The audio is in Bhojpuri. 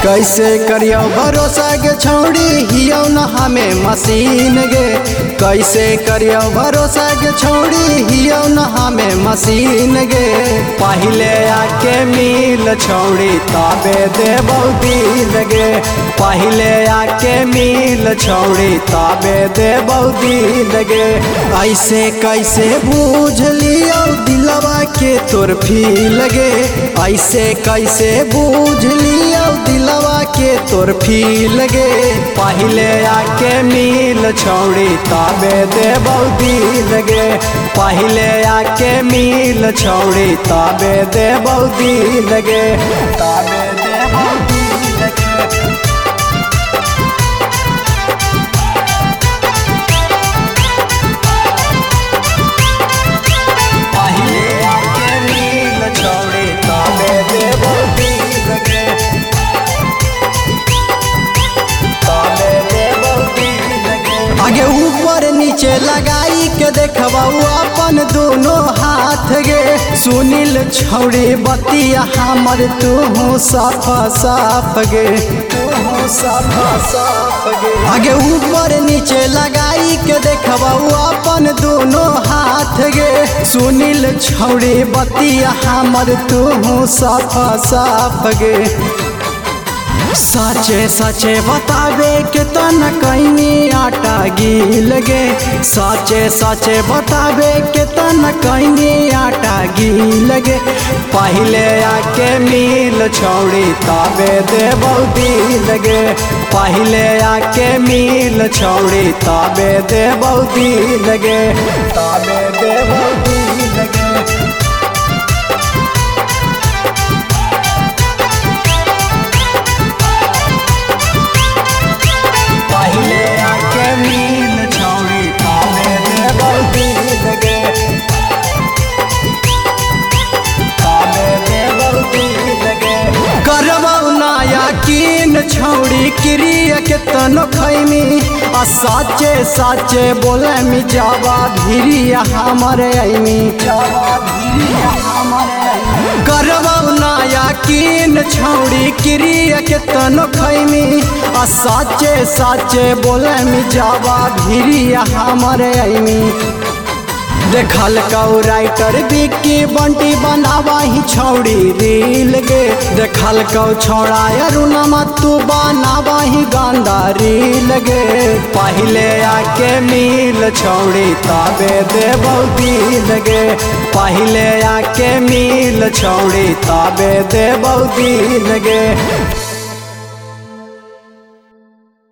कैसे करियो भरोसा गे छौड़ी हियो न हमें मशीन गे। कैसे करियो भरोसा गे छौड़ी हियो न हमें मशीन गे। पहले आके मिल छौड़ी तबे देबौ दिल गे। पहले आके मिल छौड़ी तबे देबौ दिल गे। ऐसे कैसे बूझ लियो दिलवा के तोर फील गे। ऐसे कैसे बूझ लियो दिलवा के तोर फील गे। पहले आके मिल छौड़ी तबे देबौ दिल गे। पहले आके मिल छौड़ी तबे देबौ दिल गे। तबे देबौ दिल गे। आगे ऊपर नीचे लगाई के देखबाऊ अपन दोनों हाथ गे। सुनील छौड़ी बतिया हमर तू साफ साफ गे। आगे ऊपर नीचे लगाई के देखबाऊ अपन दोनों हाथ गे। सुनील छौड़ी बतिया हमर तू साफ साफ गे। सचे सचे बतावे के तन कहीं आटा गील गे। सचे सचे बतावे के तन कहीं आटा गील गे। पहले आके मिल छौड़ी तबे देबौ दिल गे। पहले आके मिल छौड़ी तबे देबौ दिल गे। तबे देबौ दिल गे। छौड़ी क्रिया के तनो खैमी आ साचे साचे बोले मी जावा भिरिया हमारे आईमी। करबौ नया कीन छौड़ी क्रिया के तनो खैमी आ साचे साचे बोले मी जावा भिरिया हमारे आईमी। देखल कौ राइटर बिक्की बंटी बनावा ही छौड़ी रील गे। देखल कौ छौड़ा अरुणमा तू बनावा ही गांदा रील गे। पहले आके मिल छौड़ी तबे देबौ दिल गे। पहले आके मिल छौड़ी तबे देबौ दिल गे।